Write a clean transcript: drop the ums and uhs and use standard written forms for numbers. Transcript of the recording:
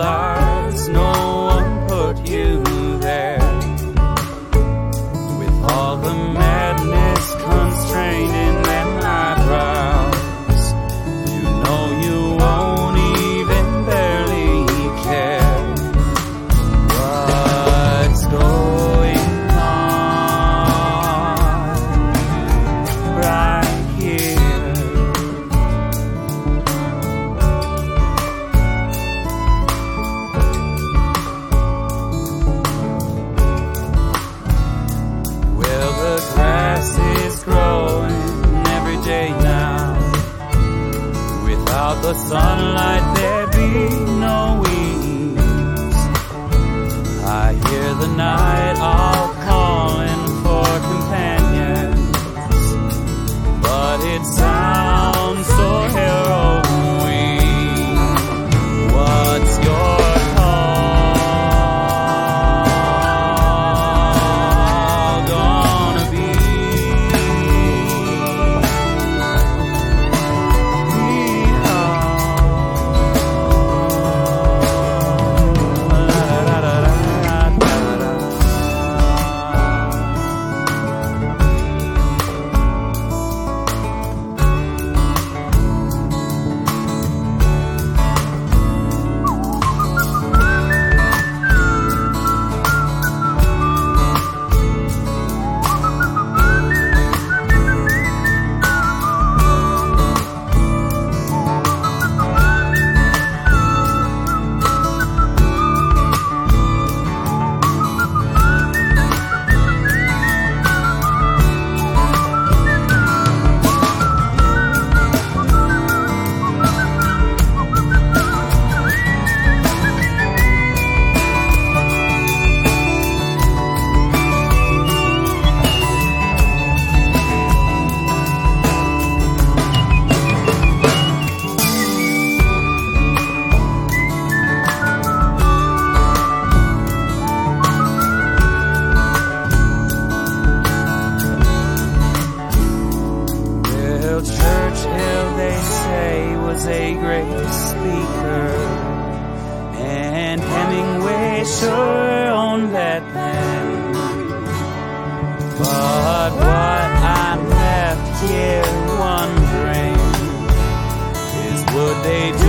realize no one put you there. With all the madness constraining them eyebrows, you know you won't even barely care what's going on right here. Well, the grass is growing every day now. Without the sunlight there'd be no weeds. I hear the night owl calling for companions, but it sounds so harrowing. What's your call gonna be? Churchill, they say, was a great speaker, and Hemingway sure owned that thing. But what I'm left here wondering is, would they